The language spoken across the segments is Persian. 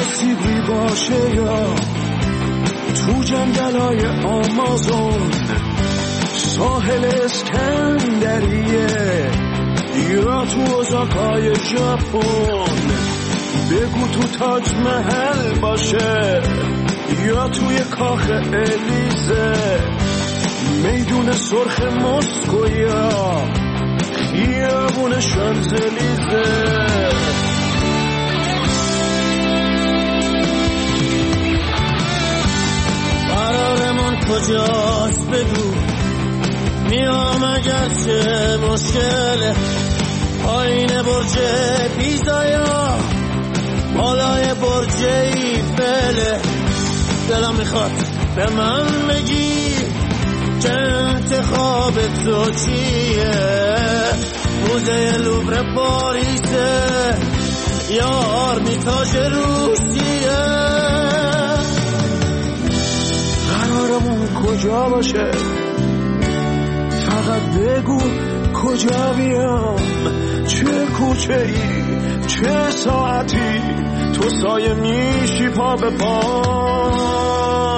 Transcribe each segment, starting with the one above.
آسیبی باشه یا تو جنگلای آمازون، ساحل اسکندریه یا تو اوزاکای ژاپن، بگو تو تاج محل باشه یا توی کاخ الیزه، میدون سرخ مسکو یا خیابون شانزلیزه. قرارمون کجاست بگو، میام اگرچه مشکله، پایین برج پیزا یا بالای برج ایفله. دلم میخواد به من بگی که انتخاب تو چیه، موزه لوور پاریسه یا آرمیتاژ روسیه. قرارمون کجا باشه، فقط بگو کجا بیام، چه کوچه ای چه ساعتی تو سایه میشی پا به پا.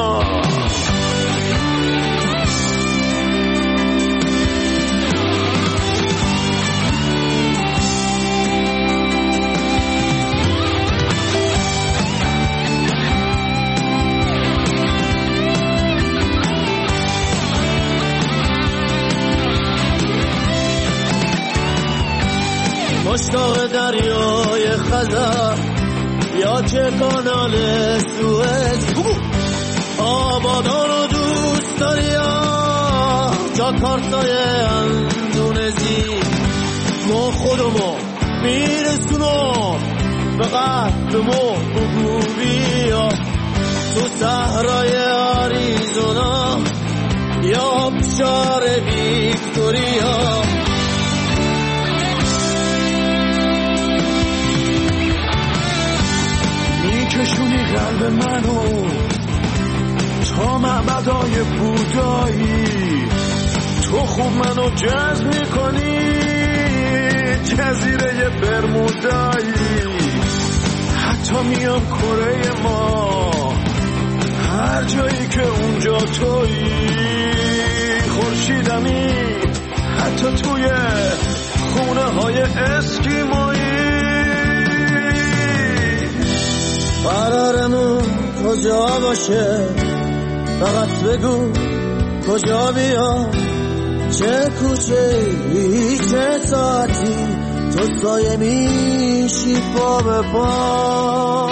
مشتاق دریای خزر یا که کانال سوئد، آبادان رو دوست داری یا جاکارتای اندونزی، ما خودمو میرسونم به قلبمو بگو بیا، تو صحرای آریزونا یا آبشار ویکتوریا. میکشونی قلب منو تا معبدای بودایی، تو خوب منو جذب میکنی جزیره برمودایی، حتی میام کره ما هر جایی که اونجا تویی، خورشیدمی حتی توی خونه های اسکیمایی. قرارمون کجا باشه، فقط بگو کجا بیام، چه کوچه ای چه ساعتی تو سایه میشی پا به پا.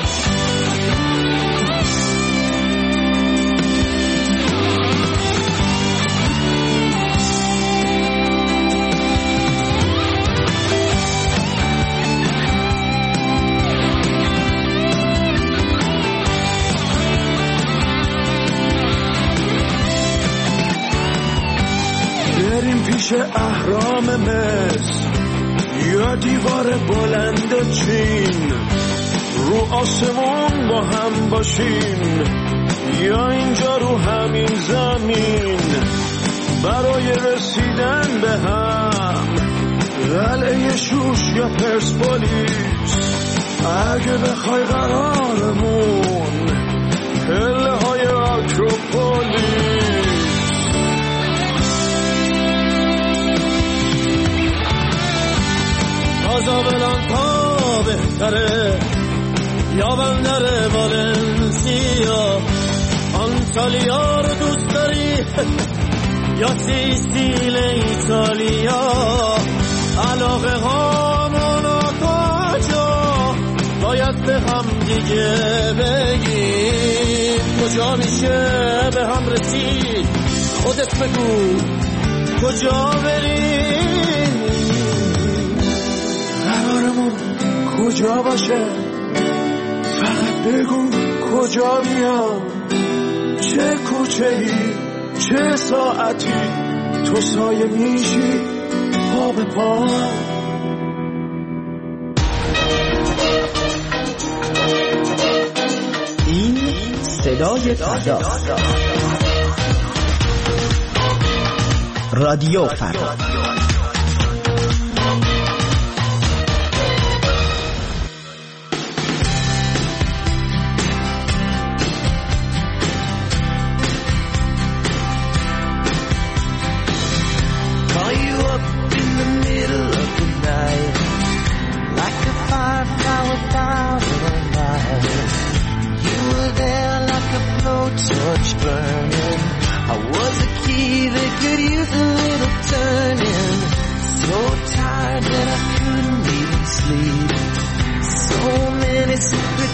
پیش اهرام مصر یا دیوار بلند چین، رو آسمون با هم باشیم یا اینجا رو همین زمین، برای رسیدن به هم قلعه شوش یا پرسپولیس، اگه بخوای قرارمون پله های آکروپولیس. کازابلانکا بهتره یا بندر والنسیا، آنتالیا رو دوست داری یا سیسیل ایتالیا، علاقه هامون تا جا باید به هم دیگه بگیم، کجا میشه به هم رسید خودت بگو کجا بریم. قرارمون کجا باشه، فقط بگو کجا بیام، چه کوچه ای چه ساعتی تو سایه میشی پا به پا. این صدای فردا، رادیو فردا.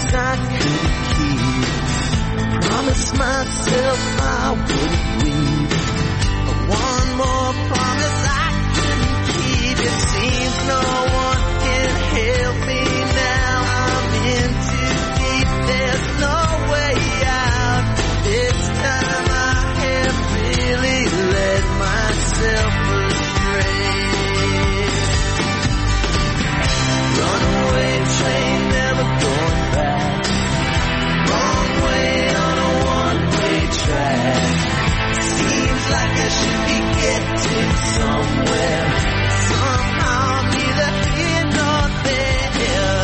I couldn't keep. Promised myself I wouldn't leave. One more promise I couldn't keep. It seems no one can help me now. I'm in too deep, there's no way out. This time I have really led myself astray. Runaway train, never going back. Wrong way on a one-way track. Seems like I should be getting somewhere. Somehow neither here nor there.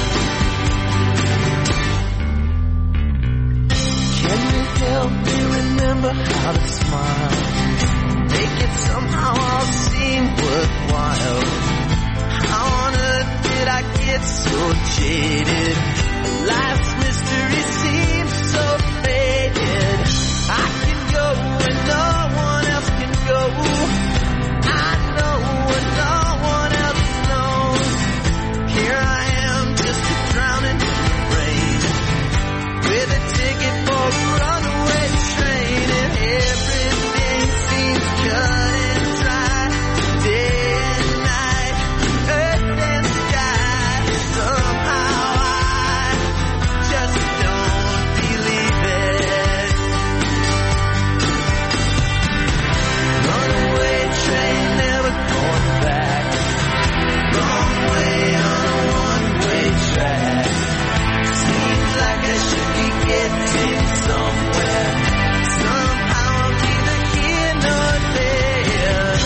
Can you help me remember how to smile? Make it somehow all seem worthwhile. How on earth did I get so jaded? Life's mystery seems so faded. I can go when no one else can go. I know when no one else knows. Here I am, just drowning in the rain, with a ticket for a runaway train, and everything seems cut and dry. Day and night, earth and sky. Somehow I just don't believe it. Runaway train, never going back. Wrong way on a one-way track. Seems like I should be getting somewhere. Somehow I'm neither here nor there.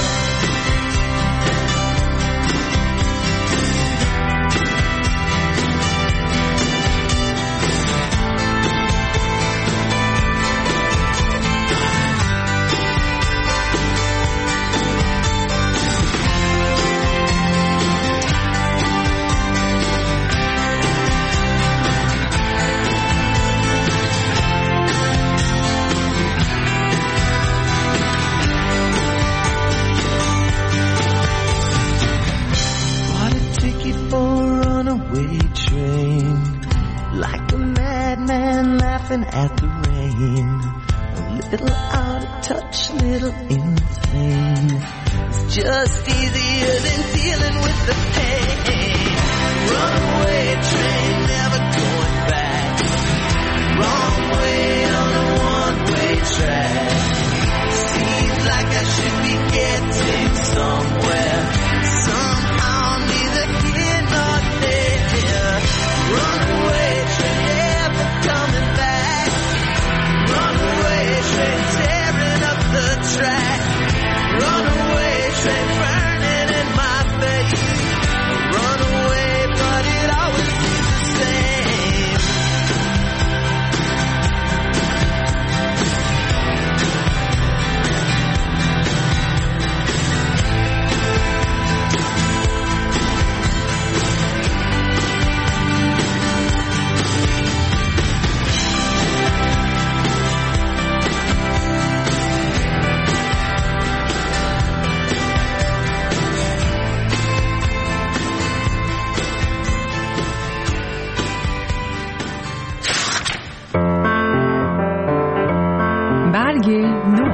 Bought a ticket for a runaway train, like a madman laughing at the rain. A little out of touch, little insane. It's just easier than dealing with the pain. Runaway train, never going back. Wrong way on a one-way track. Seems like I should be getting somewhere. Somehow neither here nor there. Runaway train, never coming back. Runaway train, tearing up the track. Runaway train, burning in my face. Runaway, but it always seems the same. برگ نو.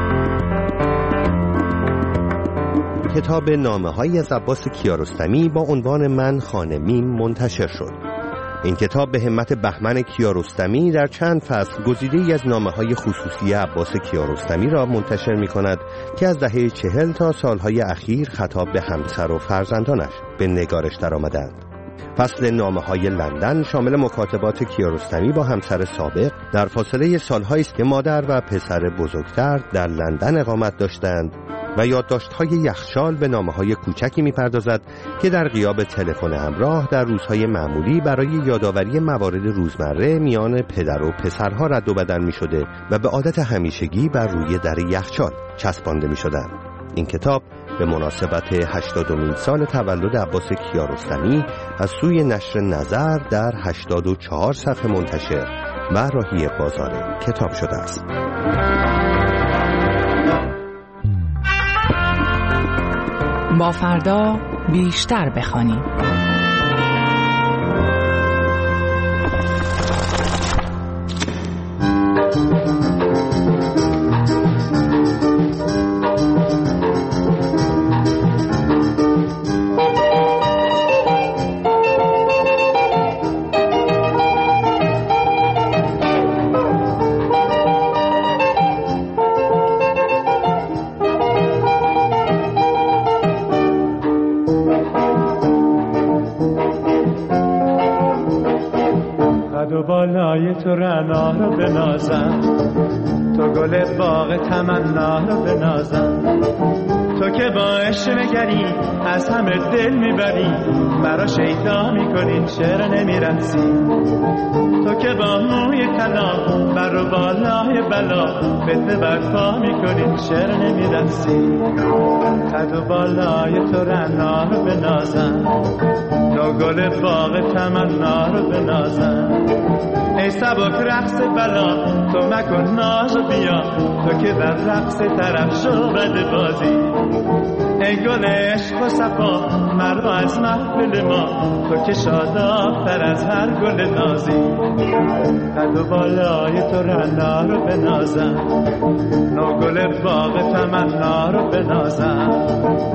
کتاب نامه‌هایی از عباس کیارستمی با عنوان من خانه میم منتشر شد. این کتاب به همت بهمن کیارستمی در چند فصل گزیده‌ای از نامه‌های خصوصی عباس کیارستمی را منتشر می‌کند که از دهه 40 تا سالهای اخیر خطاب به همسر و فرزندانش به نگارش درآمدند. فصل نامه‌های لندن شامل مکاتبات کیارستمی با همسر سابق در فاصله سال‌هایی است که مادر و پسر بزرگتر در لندن اقامت داشتند و یادداشت‌های یخچال به نامه‌های کوچکی می‌پردازد که در غیاب تلفن همراه در روزهای معمولی برای یادآوری موارد روزمره میان پدر و پسرها رد و بدل می‌شده و به عادت همیشگی بر روی در یخچال چسبانده می‌شدند. این کتاب به مناسبت 80مین سال تولد عباس کیارستمی از سوی نشر نظر در 84 صفحه منتشر و راهی بازار کتاب شده است. با فردا بیشتر بخوانیم. قد و بالای تو رعنا رو بنازم، تو گل باغ تمنا رو بنازم. تو که با عشق نگری از همه دل میبری، مرا شیدا میکنی چرا نمیرسی. تو که با موی طلا بر و بالای بلا فتنه برپا میکنی چرا نمیرسی. قد و بالای تو رعنا رو بنازم، تو گل باغ تمنا رو بنازم. ای سبک رقص بلا تو مکن ناز و بیا، تو که در رقص طرف شو بد بازی. ای گل عشق و صفا مرا از محفل ما، تو که شاداب‌تر از هر گل نازی. قد و بالای تو رعنا رو بنازم، نو گل باغ تمنا رو بنازم.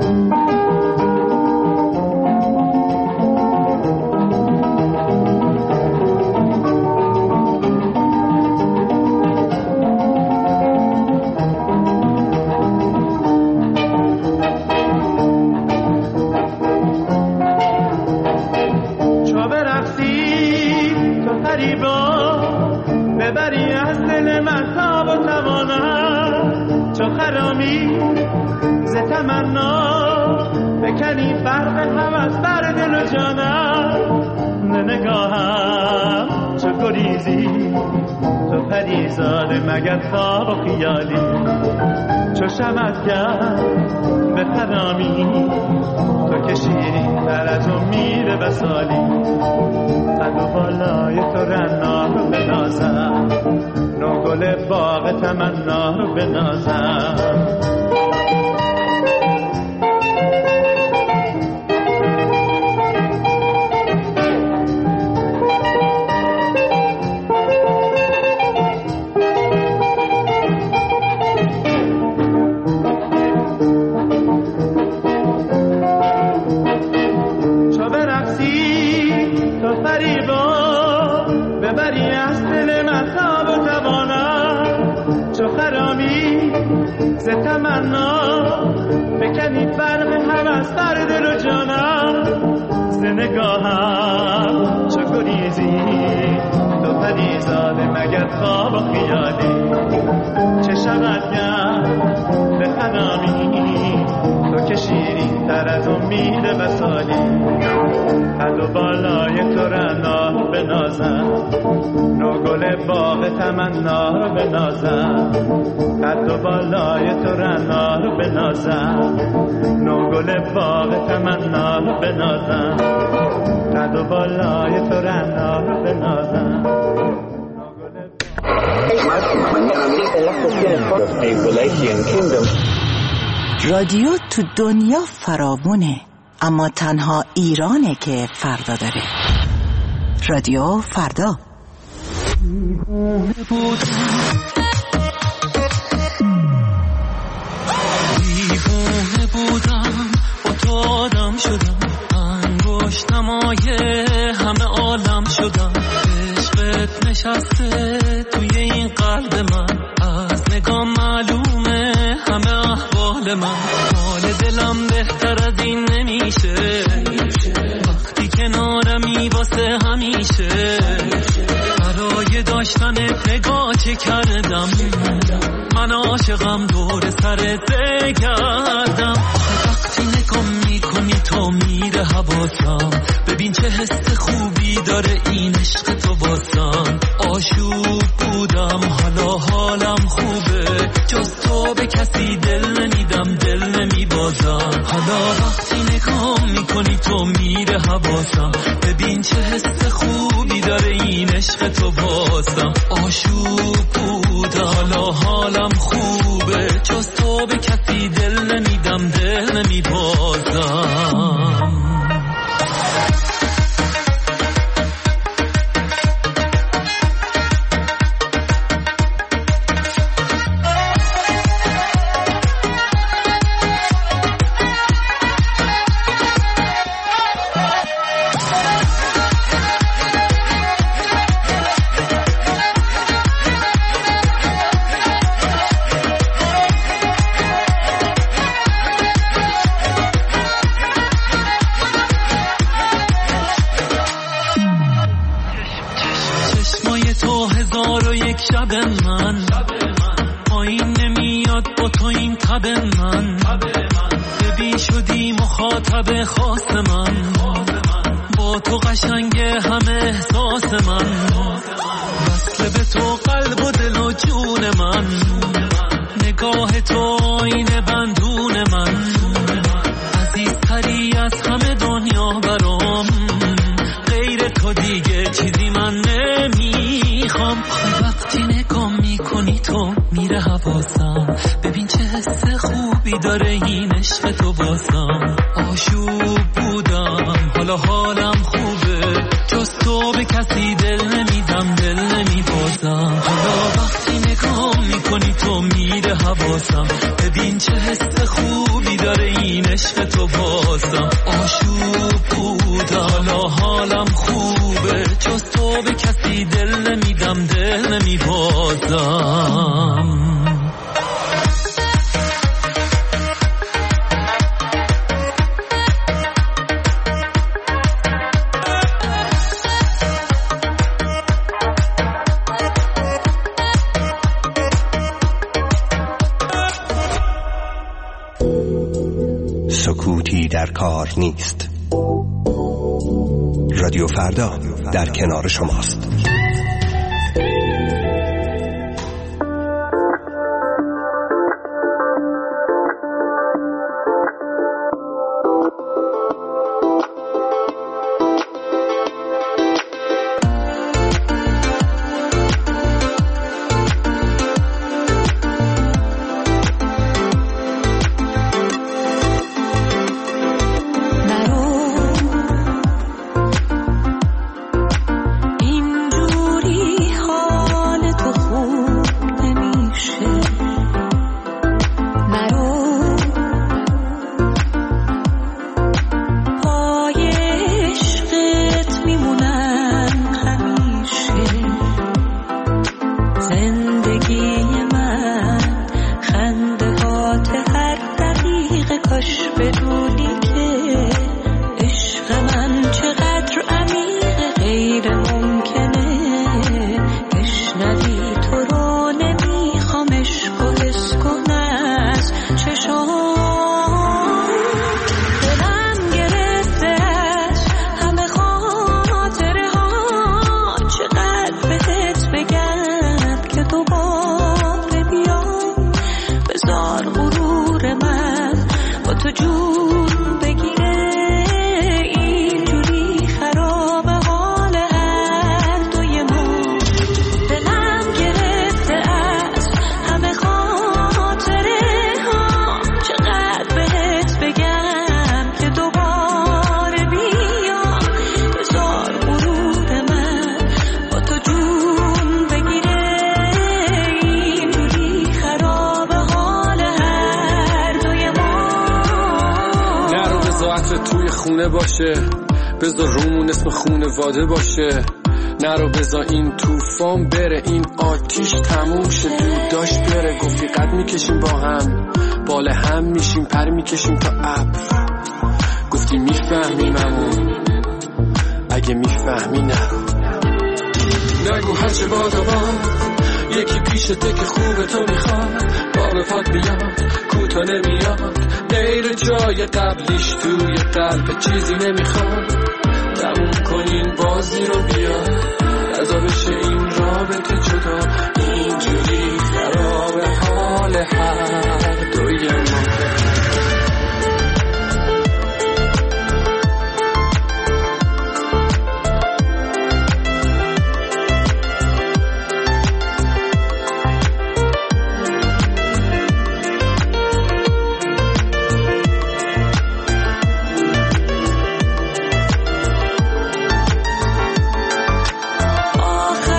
ببری از دل من تاب و توانم، چو خرامی ز تمنا بکنی فرق هوس بر دل و جانم. نگاهم چو گریزی تو پریزاده مگر خواب و خیالی، چو شمعگر به خرامی تو که شیرین تر از امید وصالی. قد و بالای تو رعنا رو بنازم، نو گل باغ تمنا رو بنازم. ببری از دل من تاب و توانم، چو خرامی ز تمنا بکنی فرق هوس بر دل و جانم. ز نگاهم چو گریزی تو پریزاده مگر خواب و خیالی، چه شود به خرامی تو که شیرین تر از امید وصالی. قد و بالای تو رعنا رو بنازم، نو گل باغ تمنا رو بنازم. قد و بالای تو رعنا رو بنازم، نو گل باغ تمنا رو بنازم. قد و بالای تو رعنا رو بنازم. رادیو تو دنیا فراوونه، اما تنها ایرانه که فردا داره. رادیو فردا. دیوانه بودم با تو آدم شدم، انگشت نمای همه عالم شدم. عشقت نشسته توی این قلب من، از نگاه معلومه همه احوال من. حال دلم بهتر از این نمیشه، وقتی کنارمی واسه همیشه. برای داشتنت نگاه چه کردم، من عاشقم دور سرت بگردم. وقتی نگاه میکنی تو میره حواسم، ببین چه حس خوبی داره این عشق تو واسم. آشوب بودم حالا حالم خوبه، جز تو به کسی دل نمیدم دل نمیبازم. حالا وقتی نگاه میکنی تو میره حواسم، ببین چه حس خوبی داره این عشق تو واسم. آشوب بودم حالا حالم خوبه، جز تو به کسی دل نمیدم دل نمیبازم. تو 1001 شب من پایین نمیاد با تو این تب من ببین شدی مخاطب خاص من با تو قشنگه همه احساس من وصل به تو قلب و دل و جون من نگاه تو آینه بندون من عزیزتری از همه دنیا برام غیر تو دیگه چیزی من نمیخوام وقتی نگاه میکنی تو میره حواسم ببین چه حس خوبی داره این عشق تو بازم آشوب بودم حالا حالم خوبه جز تو به کسی دل نمیدم دل نمیبازم حالا وقتی نگاه میکنی تو میره حواسم ببین چه حس خوبی داره این عشق تو بازم آشوب بودم حالا حالم خوبه جز تو به کسی دل نمیدم دل نمیبازم سکوتی در کار نیست. رادیو فردا در کنار شماست. بذار رومون اسم خونواده باشه نرو بذار این طوفان بره این آتیش تموم شه دود داشت بره گفتی قد میکشیم با هم بال هم میشیم پر میکشیم تا ابر گفتی میفهمیممون اگه میفهمی نرو نگو هرچه بادا یکی پیشته که خوبه تو میخواد باب پاک میاد کوتا نمیاد غیر جای قبلیش توی قلب چیزی نمیخواد تموم کنین بازی رو بیا رضا بشه این رابطه جدا اینجوری خراب حال هر دوی ما آخر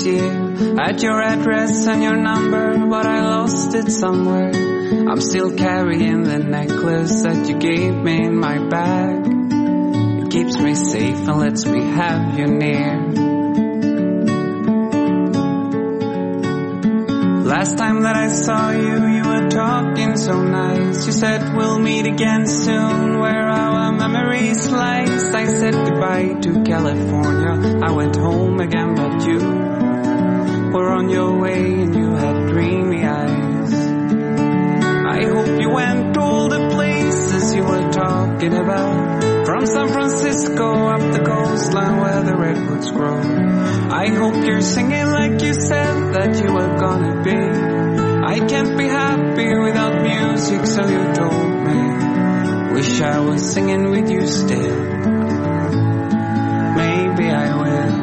this year. Had your address and your number, but I lost it somewhere. I'm still carrying the necklace that you gave me in my bag. It keeps me safe and lets me have you near. Last time that I saw you, you were talking so nice. You said we'll meet again soon, where our memories slice. I said goodbye to California, I went home again, but you were on your way and you had dreamy eyes. I hope you went to all the places you were talking about, from San Francisco up the coastline where the redwoods grow. I hope you're singing like you said that you were gonna be. I can't be happy without music, so you told me. Wish I was singing with you still. Maybe I will.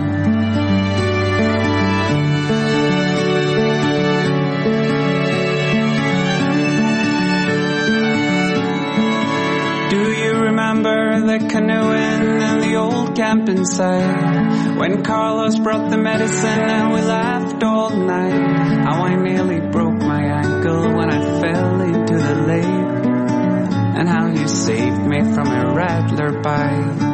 Do you remember the canoeing and the old camping site, when Carlos brought the medicine and we laughed all night? How I nearly broke my ankle when I fell into the lake, and how you saved me from a rattler bite.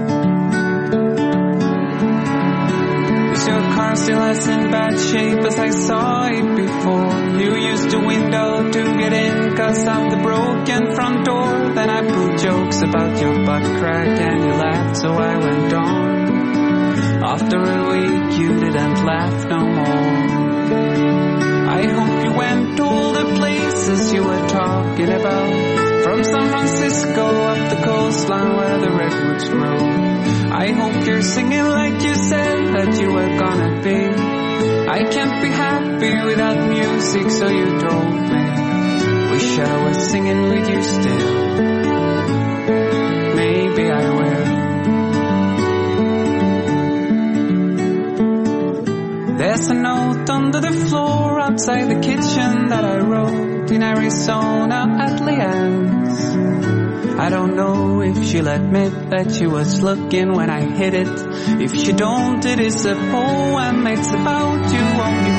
Is your car still as in bad shape as I saw it before? You used the window to get in 'cause of the broken front door. Then I pulled jokes about your butt crack and you laughed, so I went on. After a week you didn't laugh no more. I hope you went to all the places you were talking about, from San Francisco up the coastline where the redwoods grow. I hope you're singing like you said that you were gonna be. I can't be happy without music, so you told me. Wish I was singing with you still. Maybe I will. There's a note under the floor outside the kitchen that I wrote in Arizona at Leanne's. I don't know if she'll admit that she was looking when I hit it. If she don't, it is a poem, it's about you.